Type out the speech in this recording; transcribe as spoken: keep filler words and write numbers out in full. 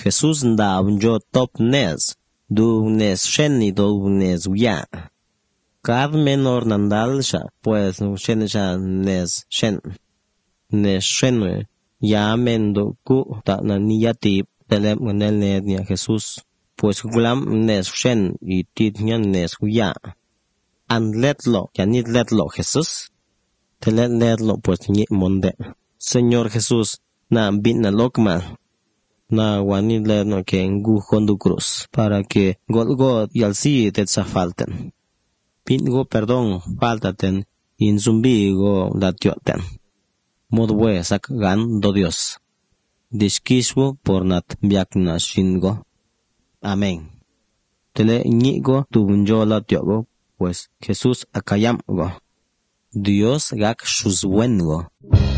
Jesús ndab yo top nes, du nes shen y do nes uya. Cada menor nandal sha, pues shen sha nes shen. Nes shen ya mendo ku ta na niyati telem nel ne Jesús, pues gulam nes shen y tit nyan nes uya. An letlo, ya ni letlo Jesús. Telet letlo pues ni monde. Señor Jesús, na bin na lokma. Na wani letno que ngu kondu cruz, para que golgo y al si te falten. Pingo perdón faltaten, in zumbi go latioten. Modwe sak gan do Dios. Dishkishwo por nat biak na shingo. Amén. Tele ñigo tubunjo latiogo, pues Jesús akayam go. Dios gak shuzwengo.